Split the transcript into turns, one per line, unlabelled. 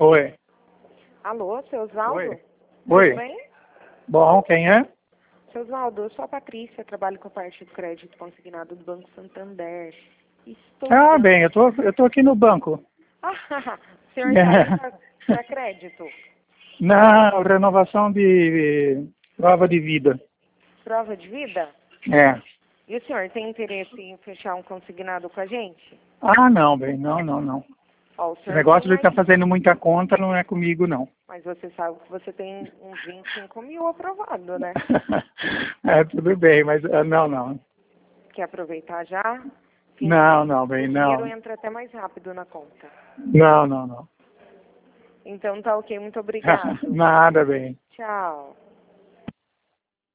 Oi.
Alô, seu Osvaldo?
Oi.
Tudo
Oi.
bem?
Bom, quem é?
Seu Osvaldo, eu sou a Patrícia, trabalho com a parte do crédito consignado do Banco Santander. Estou
Ah,
ligando...
bem, eu tô aqui no banco.
Ah, o senhor está para crédito?
Na renovação de prova de vida.
Prova de vida?
É.
E o senhor tem interesse em fechar um consignado com a gente?
Ah, não, bem, não.
Ó, o
Esse
senhor
negócio
tem
de estar
aí,
fazendo muita conta não é comigo, não.
mas você sabe que você tem uns 25 mil aprovado, né?
É, tudo bem, mas não.
Quer aproveitar já? Fim do mês,
Não,
o
bem,
dinheiro
não.
entra até mais rápido na conta.
Não.
Então tá ok, muito obrigado.
Nada, bem.
Tchau.